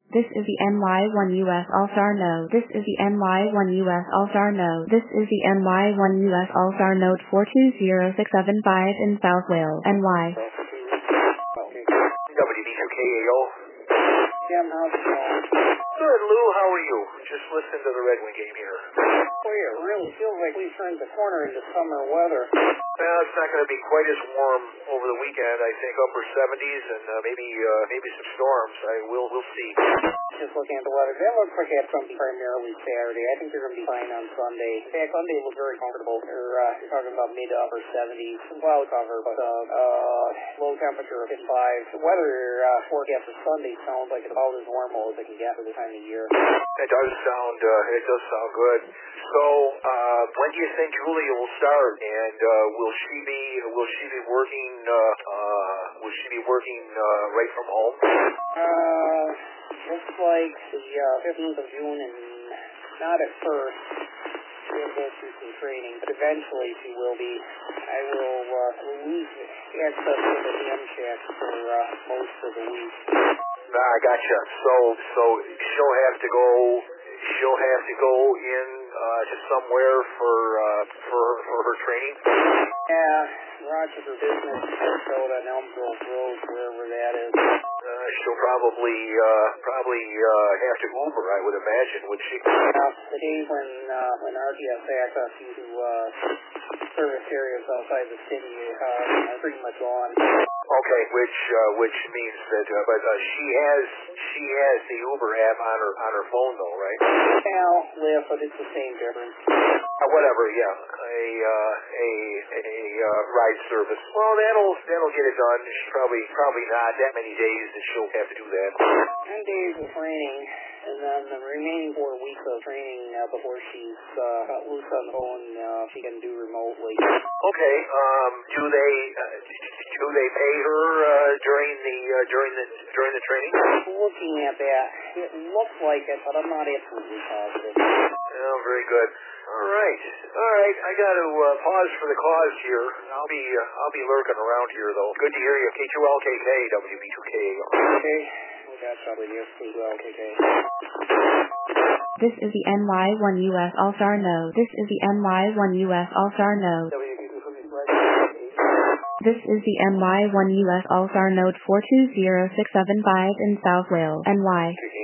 This is the NY1 US All-Star node. This is the NY1 US All-Star node. This is the NY1 US All-Star node 420675 in South Wales, NY. WB2KAO. Jim, how's it going? Good, Lou. How are you? Just listening to the Red Wing game here. Boy, it really feels like we've turned the corner into summer weather. Well, it's not going to be quite as warm over the weekend. I think upper 70s and maybe some storms. We'll see. Just looking at the weather, that looks like it's going to be primarily Saturday. I think they're going to be fine on Sunday. In fact, Sunday looks very comfortable. You're talking about mid to upper 70s, some cloud cover, but low temperature of 55. The weather forecast for Sunday sounds like it's about as normal as it can get for this time of year. It does sound good. So, when do you think Julia will start? And will she be working? Will she be working right from home? Looks like the 15th of June, and not at first. She'll go through some training, but eventually she will be. I will lose access to the M-check for most of the week. I gotcha. So she'll have to go. She'll have to go in to somewhere for her training. Yeah, Rochester Business, Minnesota, Elmgrove Road, wherever that is. She'll probably have to Uber, I would imagine, would she? The days when RTS access you to service areas outside the city are pretty much gone. Okay, which means that, but she has the Uber app on her phone though, right? Now, Lyft, but it's the same difference. Whatever, yeah, a ride service. Well, that'll get it done. She's probably not that many days that she'll have to do that. 10 days of training, and then the remaining 4 weeks of training before she's got loose on the phone, she can do remotely. Okay. Do they pay her during the training? Looking at that, it looks like it, but I'm not absolutely positive. Oh, very good. All right. I got to pause for the cause here. I'll be lurking around here though. Good to hear you. K2LKK, WB2K. Okay, we got somebody here. K2LKK. This is the NY1 US All-Star node. This is the NY1 US All-Star node. This is the NY1 US All-Star node 420675 in South Wales, NY.